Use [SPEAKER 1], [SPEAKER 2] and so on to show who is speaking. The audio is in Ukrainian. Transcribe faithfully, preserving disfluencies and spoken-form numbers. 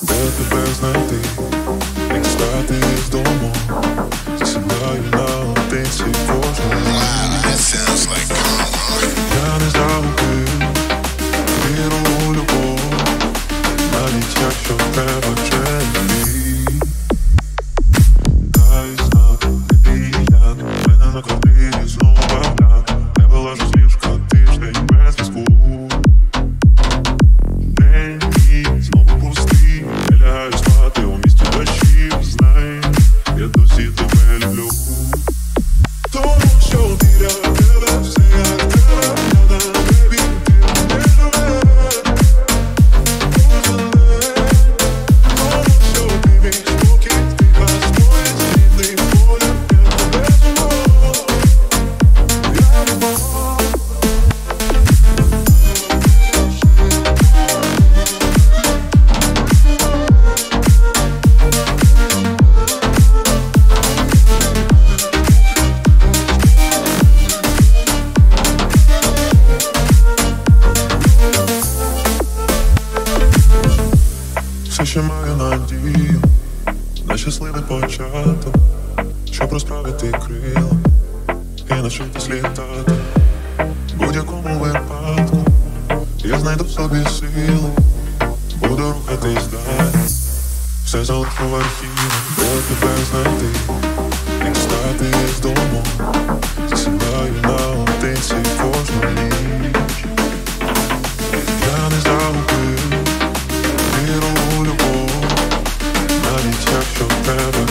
[SPEAKER 1] де тебе знайти, як стати з дому, засідаю наодинці кожного дня. Я не загубив віру у любов, навіть якщо треба чекати. Дай знати, ти як мене на квартирі знову бавляк, не вилажу з ліжка тиждень без зв'язку. День мій знову пустий, не лягаю спати у місті дощів. Знай, я досі тебе люблю, тому що біля тебе все як треба. Я на небі, ти не живе кожен день, тому що ти мій спокій, тиха споє, світлий поля, я тебе знову, я любов. Все ще маю надію на щасливий початок, щоб розправити крила і навчитись літати. В будь-якому випадку я знайду в собі сили, буду рухатись далі, все залишу в архіві, де тебе знайти, як стати з дому, засідаю наодинці кожну ніч. Я не загубив віру у любов, навіть якщо треба